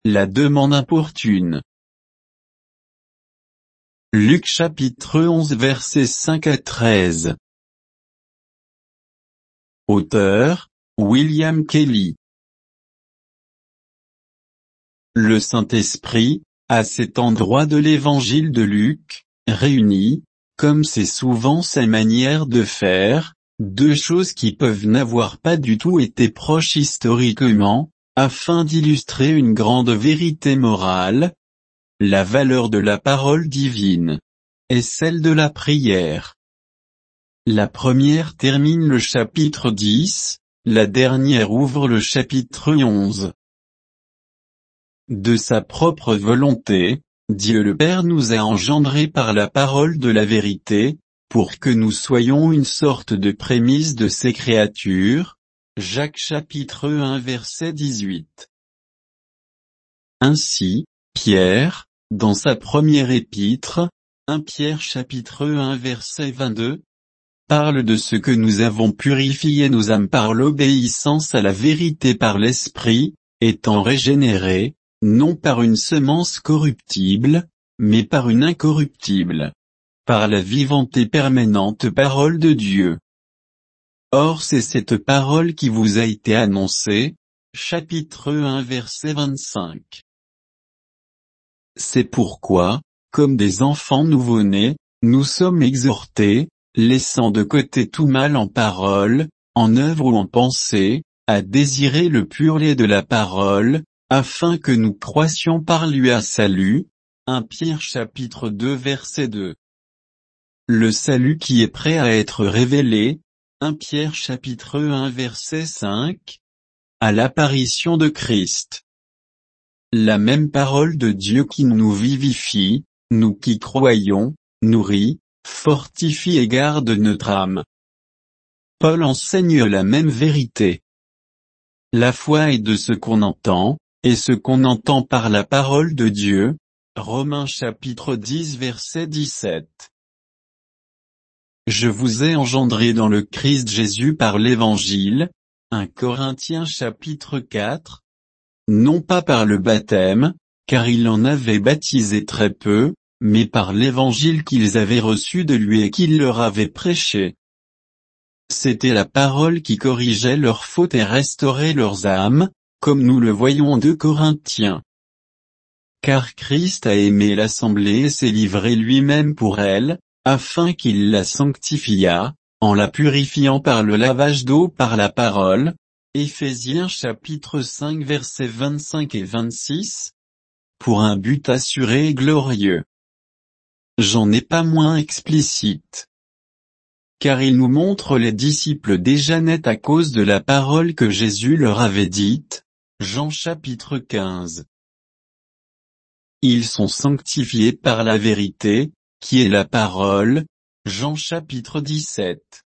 la demande importune. Luc chapitre 11 versets 5 à 13. Auteur, William Kelly. Le Saint-Esprit, à cet endroit de l'évangile de Luc, réunit, comme c'est souvent sa manière de faire, deux choses qui peuvent n'avoir pas du tout été proches historiquement, afin d'illustrer une grande vérité morale, la valeur de la parole divine, et celle de la prière. La première termine le chapitre 10, la dernière ouvre le chapitre 11. De sa propre volonté, Dieu le Père nous a engendrés par la parole de la vérité, pour que nous soyons une sorte de prémisse de ses créatures. Jacques chapitre 1 verset 18. Ainsi, Pierre, dans sa première épître, 1 Pierre chapitre 1 verset 22, parle de ce que nous avons purifié nos âmes par l'obéissance à la vérité par l'Esprit, étant régénérés, non par une semence corruptible, mais par une incorruptible, par la vivante et permanente parole de Dieu. Or c'est cette parole qui vous a été annoncée, chapitre 1 verset 25. C'est pourquoi, comme des enfants nouveau-nés, nous sommes exhortés, laissant de côté tout mal en parole, en œuvre ou en pensée, à désirer le pur lait de la parole, afin que nous croissions par lui à salut. 1 Pierre chapitre 2 verset 2. Le salut qui est prêt à être révélé, 1 Pierre chapitre 1 verset 5, à l'apparition de Christ. La même parole de Dieu qui nous vivifie, nous qui croyons, nourrit, fortifie et garde notre âme. Paul enseigne la même vérité. La foi est de ce qu'on entend, et ce qu'on entend par la parole de Dieu. Romains chapitre 10 verset 17. Je vous ai engendré dans le Christ Jésus par l'évangile. 1 Corinthiens chapitre 4. Non pas par le baptême, car il en avait baptisé très peu, mais par l'évangile qu'ils avaient reçu de lui et qu'il leur avait prêché. C'était la parole qui corrigeait leurs fautes et restaurait leurs âmes, comme nous le voyons en 2 Corinthiens. Car Christ a aimé l'assemblée et s'est livré lui-même pour elle, afin qu'il la sanctifiât, en la purifiant par le lavage d'eau par la parole. Éphésiens chapitre 5 versets 25 et 26. Pour un but assuré et glorieux. J'en ai pas moins explicite. Car il nous montre les disciples déjà nets à cause de la parole que Jésus leur avait dite. Jean chapitre 15. Ils sont sanctifiés par la vérité, qui est la parole. Jean chapitre 17.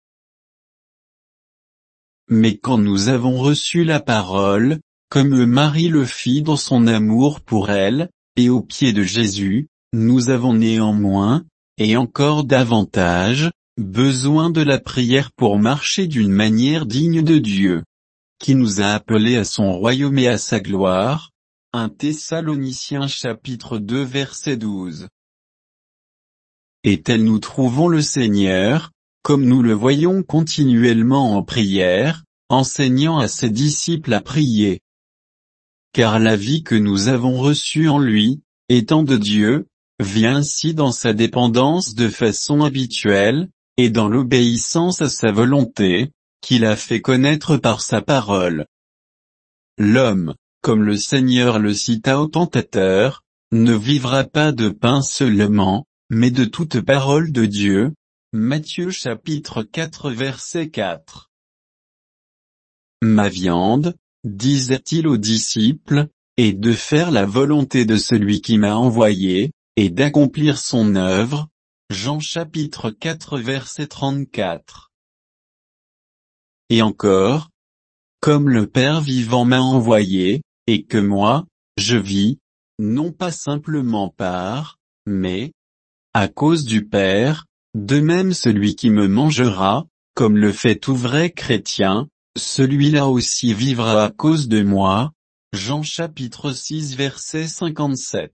Mais quand nous avons reçu la parole, comme Marie le fit dans son amour pour elle, et aux pieds de Jésus, nous avons néanmoins, et encore davantage, besoin de la prière pour marcher d'une manière digne de Dieu, qui nous a appelés à son royaume et à sa gloire. 1 Thessaloniciens chapitre 2 verset 12. Et tel nous trouvons le Seigneur, comme nous le voyons continuellement en prière, enseignant à ses disciples à prier. Car la vie que nous avons reçue en lui, étant de Dieu, vient ainsi dans sa dépendance de façon habituelle, et dans l'obéissance à sa volonté, qu'il a fait connaître par sa parole. L'homme, comme le Seigneur le cita au tentateur, ne vivra pas de pain seulement, mais de toute parole de Dieu. Matthieu chapitre 4 verset 4. Ma viande, disait-il aux disciples, est de faire la volonté de celui qui m'a envoyé, et d'accomplir son œuvre. Jean chapitre 4 verset 34. Et encore, comme le Père vivant m'a envoyé, et que moi, je vis, non pas simplement par, mais, à cause du Père, de même celui qui me mangera, comme le fait tout vrai chrétien, celui-là aussi vivra à cause de moi. Jean chapitre 6 verset 57.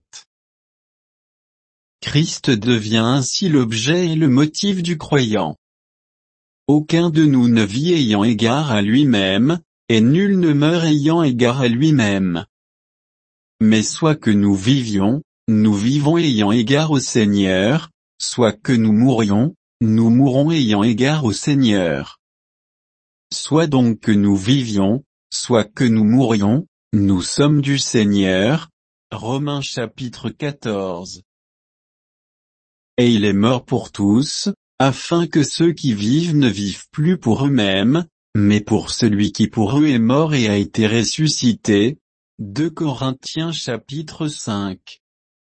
Christ devient ainsi l'objet et le motif du croyant. Aucun de nous ne vit ayant égard à lui-même, et nul ne meurt ayant égard à lui-même. Mais soit que nous vivions, nous vivons ayant égard au Seigneur, soit que nous mourions, nous mourons ayant égard au Seigneur. Soit donc que nous vivions, soit que nous mourions, nous sommes du Seigneur. Romains chapitre 14. Et il est mort pour tous, afin que ceux qui vivent ne vivent plus pour eux-mêmes, mais pour celui qui pour eux est mort et a été ressuscité. 2 Corinthiens chapitre 5.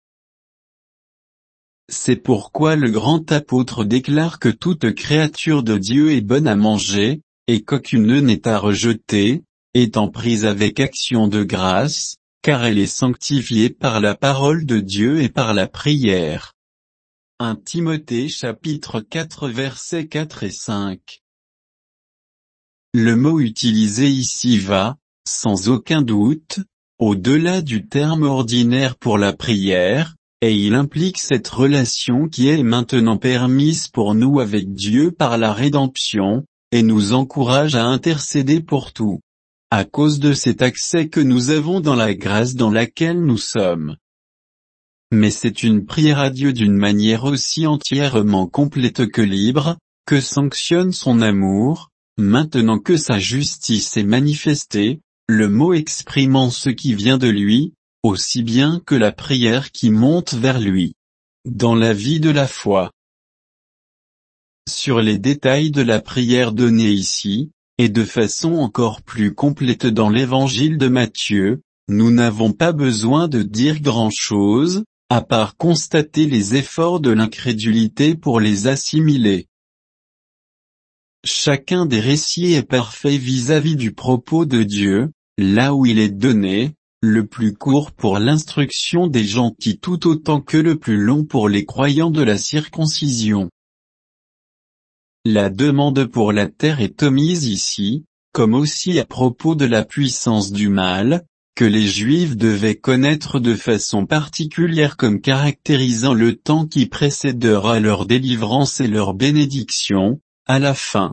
C'est pourquoi le grand apôtre déclare que toute créature de Dieu est bonne à manger, et qu'aucune n'est à rejeter, étant prise avec action de grâce, car elle est sanctifiée par la parole de Dieu et par la prière. 1 Timothée chapitre 4 versets 4 et 5. Le mot utilisé ici va, sans aucun doute, au-delà du terme ordinaire pour la prière, et il implique cette relation qui est maintenant permise pour nous avec Dieu par la rédemption, et nous encourage à intercéder pour tout. À cause de cet accès que nous avons dans la grâce dans laquelle nous sommes. Mais c'est une prière à Dieu d'une manière aussi entièrement complète que libre, que sanctionne son amour, maintenant que sa justice est manifestée, le mot exprimant ce qui vient de lui, aussi bien que la prière qui monte vers lui. Dans la vie de la foi. Sur les détails de la prière donnée ici, et de façon encore plus complète dans l'évangile de Matthieu, nous n'avons pas besoin de dire grand-chose, à part constater les efforts de l'incrédulité pour les assimiler. Chacun des récits est parfait vis-à-vis du propos de Dieu, là où il est donné, le plus court pour l'instruction des gentils tout autant que le plus long pour les croyants de la circoncision. La demande pour la terre est omise ici, comme aussi à propos de la puissance du mal, que les Juifs devaient connaître de façon particulière comme caractérisant le temps qui précédera leur délivrance et leur bénédiction, à la fin.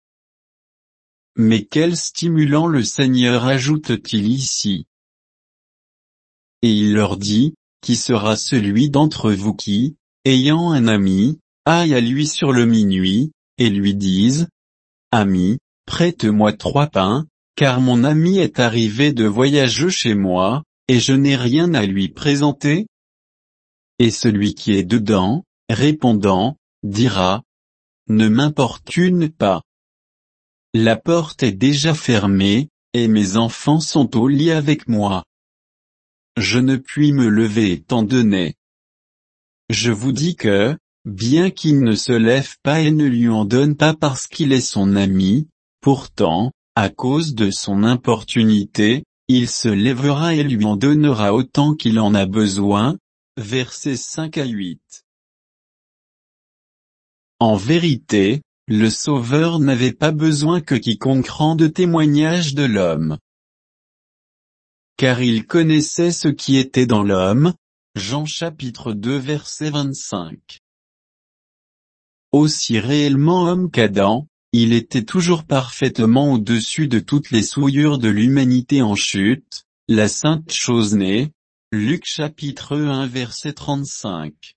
Mais quel stimulant le Seigneur ajoute-t-il ici? Et il leur dit, qui sera celui d'entre vous qui, ayant un ami, aille à lui sur le minuit, et lui dise, Ami, prête-moi 3 pains, car mon ami est arrivé de voyage chez moi, et je n'ai rien à lui présenter? Et celui qui est dedans, répondant, dira, Ne m'importune pas. La porte est déjà fermée, et mes enfants sont au lit avec moi. Je ne puis me lever étant donné. Je vous dis que, bien qu'il ne se lève pas et ne lui en donne pas parce qu'il est son ami, pourtant, à cause de son importunité, il se lèvera et lui en donnera autant qu'il en a besoin. Versets 5 à 8. En vérité, le Sauveur n'avait pas besoin que quiconque rende témoignage de l'homme. Car il connaissait ce qui était dans l'homme. Jean chapitre 2 verset 25. Aussi réellement homme qu'Adam, il était toujours parfaitement au-dessus de toutes les souillures de l'humanité en chute, la sainte chose née. Luc chapitre 1 verset 35.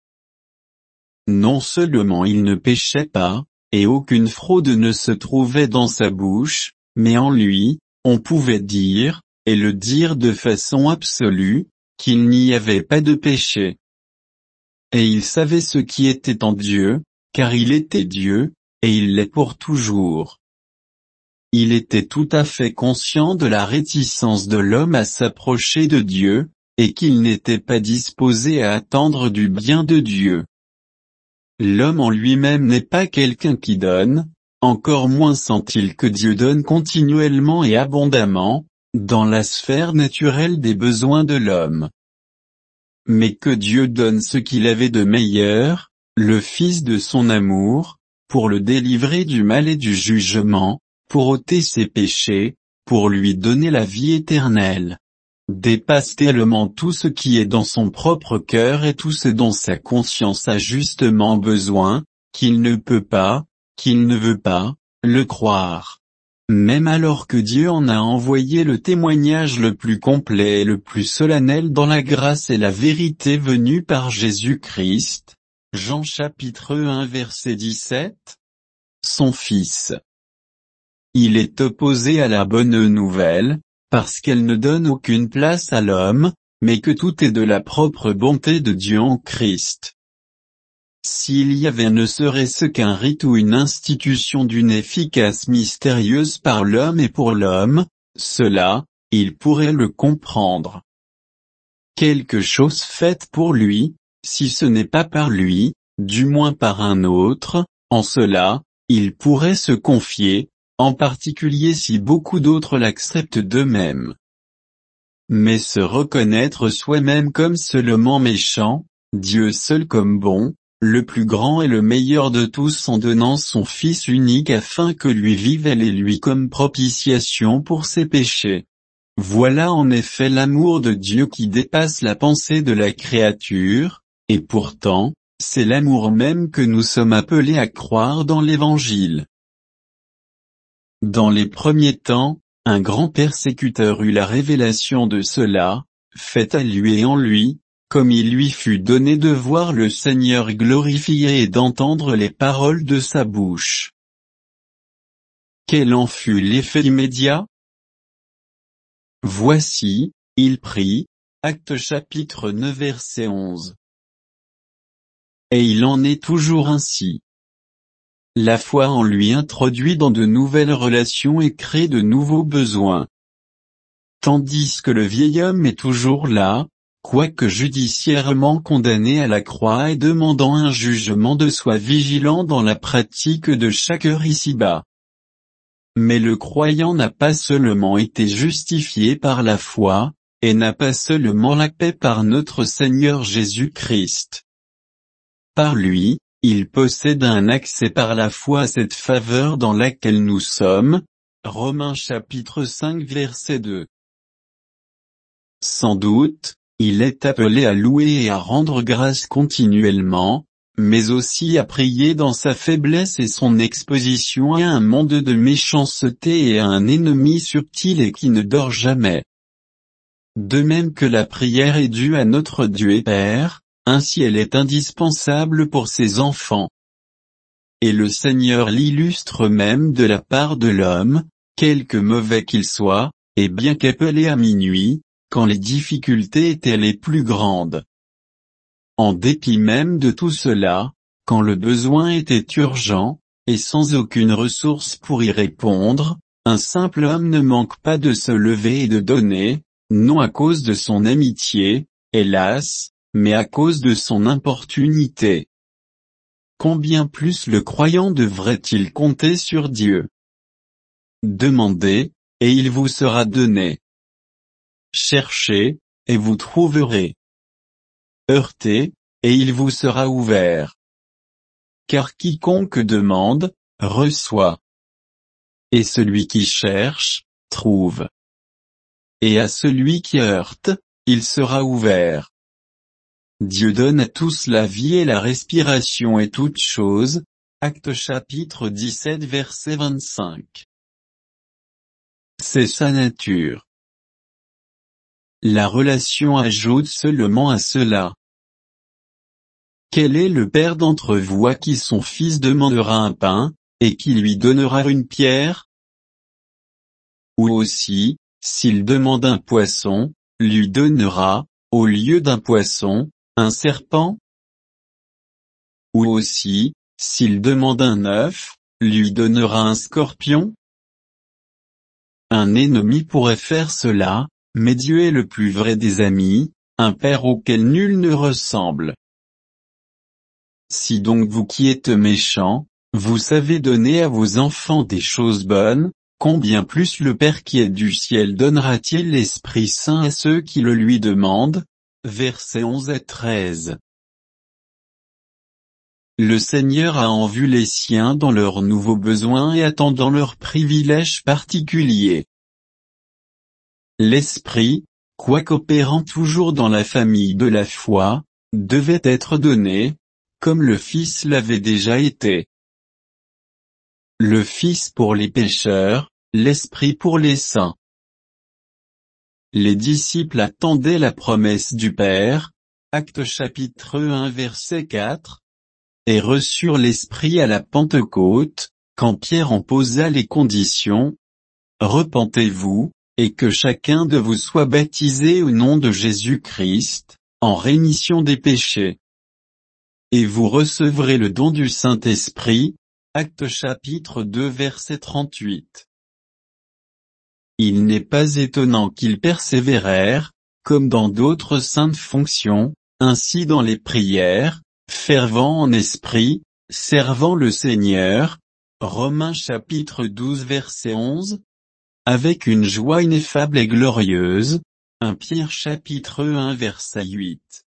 Non seulement il ne péchait pas, et aucune fraude ne se trouvait dans sa bouche, mais en lui, on pouvait dire, et le dire de façon absolue, qu'il n'y avait pas de péché. Et il savait ce qui était en Dieu, car il était Dieu, et il l'est pour toujours. Il était tout à fait conscient de la réticence de l'homme à s'approcher de Dieu, et qu'il n'était pas disposé à attendre du bien de Dieu. L'homme en lui-même n'est pas quelqu'un qui donne, encore moins sent-il que Dieu donne continuellement et abondamment, dans la sphère naturelle des besoins de l'homme. Mais que Dieu donne ce qu'il avait de meilleur, le Fils de son amour, pour le délivrer du mal et du jugement, pour ôter ses péchés, pour lui donner la vie éternelle. Dépasse tellement tout ce qui est dans son propre cœur et tout ce dont sa conscience a justement besoin, qu'il ne peut pas, qu'il ne veut pas, le croire. Même alors que Dieu en a envoyé le témoignage le plus complet et le plus solennel dans la grâce et la vérité venue par Jésus-Christ, Jean chapitre 1 verset 17, son Fils. Il est opposé à la bonne nouvelle, parce qu'elle ne donne aucune place à l'homme, mais que tout est de la propre bonté de Dieu en Christ. S'il y avait ne serait-ce qu'un rite ou une institution d'une efficace mystérieuse par l'homme et pour l'homme, cela, il pourrait le comprendre. Quelque chose faite pour lui, si ce n'est pas par lui, du moins par un autre, en cela, il pourrait se confier, en particulier si beaucoup d'autres l'acceptent d'eux-mêmes. Mais se reconnaître soi-même comme seulement méchant, Dieu seul comme bon, le plus grand et le meilleur de tous en donnant son Fils unique afin que lui vive elle et lui comme propitiation pour ses péchés. Voilà en effet l'amour de Dieu qui dépasse la pensée de la créature, et pourtant, c'est l'amour même que nous sommes appelés à croire dans l'Évangile. Dans les premiers temps, un grand persécuteur eut la révélation de cela, faite à lui et en lui, comme il lui fut donné de voir le Seigneur glorifié et d'entendre les paroles de sa bouche. Quel en fut l'effet immédiat? Voici, il prie, Actes chapitre 9 verset 11. Et il en est toujours ainsi. La foi en lui introduit dans de nouvelles relations et crée de nouveaux besoins. Tandis que le vieil homme est toujours là, quoique judiciairement condamné à la croix et demandant un jugement de soi vigilant dans la pratique de chaque heure ici-bas. Mais le croyant n'a pas seulement été justifié par la foi, et n'a pas seulement la paix par notre Seigneur Jésus-Christ. Par lui, il possède un accès par la foi à cette faveur dans laquelle nous sommes. Romains chapitre 5 verset 2. Sans doute, il est appelé à louer et à rendre grâce continuellement, mais aussi à prier dans sa faiblesse et son exposition à un monde de méchanceté et à un ennemi subtil et qui ne dort jamais. De même que la prière est due à notre Dieu et Père, ainsi elle est indispensable pour ses enfants. Et le Seigneur l'illustre même de la part de l'homme, quelque mauvais qu'il soit, et bien qu'appelé à minuit, quand les difficultés étaient les plus grandes. En dépit même de tout cela, quand le besoin était urgent, et sans aucune ressource pour y répondre, un simple homme ne manque pas de se lever et de donner, non à cause de son amitié, hélas, mais à cause de son importunité. Combien plus le croyant devrait-il compter sur Dieu? Demandez, et il vous sera donné. Cherchez, et vous trouverez. Heurtez, et il vous sera ouvert. Car quiconque demande, reçoit. Et celui qui cherche, trouve. Et à celui qui heurte, il sera ouvert. Dieu donne à tous la vie et la respiration et toutes choses. Actes chapitre 17 verset 25. C'est sa nature. La relation ajoute seulement à cela. Quel est le père d'entre vous à qui son fils demandera un pain, et qui lui donnera une pierre? Ou aussi, s'il demande un poisson, lui donnera, au lieu d'un poisson, un serpent? Ou aussi, s'il demande un œuf, lui donnera un scorpion? Un ennemi pourrait faire cela, mais Dieu est le plus vrai des amis, un père auquel nul ne ressemble. Si donc vous qui êtes méchants, vous savez donner à vos enfants des choses bonnes, combien plus le Père qui est du ciel donnera-t-il l'Esprit Saint à ceux qui le lui demandent? Versets 11 à 13. Le Seigneur a en vue les siens dans leurs nouveaux besoins et attendant leurs privilèges particuliers. L'Esprit, quoique opérant toujours dans la famille de la foi, devait être donné, comme le Fils l'avait déjà été. Le Fils pour les pécheurs, l'Esprit pour les saints. Les disciples attendaient la promesse du Père, Actes chapitre 1 verset 4, et reçurent l'Esprit à la Pentecôte, quand Pierre en posa les conditions. Repentez-vous, et que chacun de vous soit baptisé au nom de Jésus-Christ, en rémission des péchés. Et vous recevrez le don du Saint-Esprit, Actes chapitre 2 verset 38. Il n'est pas étonnant qu'ils persévérèrent, comme dans d'autres saintes fonctions, ainsi dans les prières, fervents en esprit, servant le Seigneur, Romains chapitre 12 verset 11, avec une joie ineffable et glorieuse, 1 Pierre chapitre 1 verset 8.